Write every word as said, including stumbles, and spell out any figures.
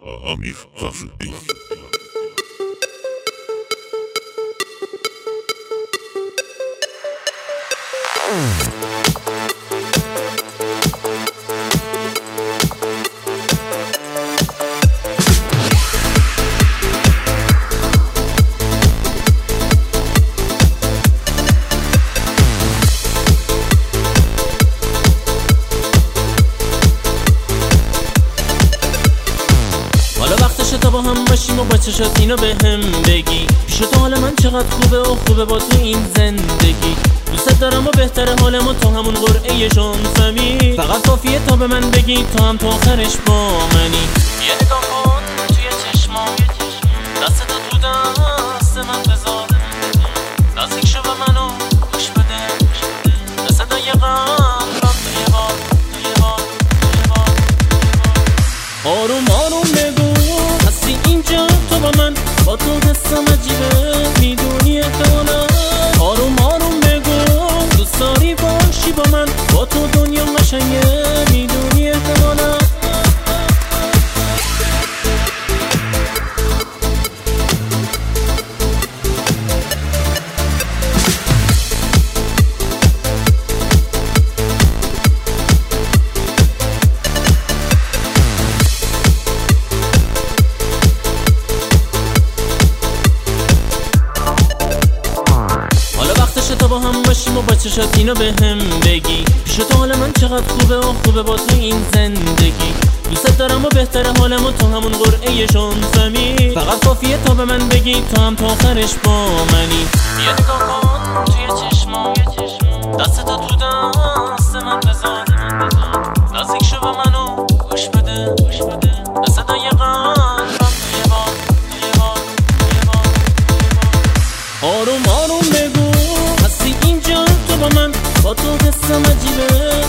امیر غفوری. حالا وقتش تا با هم باشیم و با چشات اینو به هم بگی. پیش تو حال من چقدر خوبه و خوبه با تو این زندگی. دوست دارم و بهتره حالمو تا همون قرعه شانسمی. فقط کافیه تا به من بگی تا هم تا آخرش با منی. یه نگاه کن توی چشمام، دست تو دست من بذار، نزدیک شو به منو گوش بده، به صدای قلبم توی بار توی بار توی بار. آروم آروم بگو هستی اینجا تو با من، با تو حسم عجیبه میدونی احتمالا. آروم آروم بگو دوست داری باشی با من، با تو دنیا قشنگه میدونی احتمالا. تا با هم باشیم و با چشات اینو به هم بگی. پیش تو حال من چقدر خوبه و خوبه با تو این زندگی. دوست دارم و بهتره حالمو تا همون قرعه شانسمی. فقط کافیه تا به من بگی تا هم تا آخرش با منی. یه نگاه کن توی چشمام، دست تو تو دست من بذار، نزدیک شو به منو گوش بده، به صدای قلبم توی بار توی بار توی بار. آروم آروم بگو هستی اینجا تو با من، با تو حسم عجیبه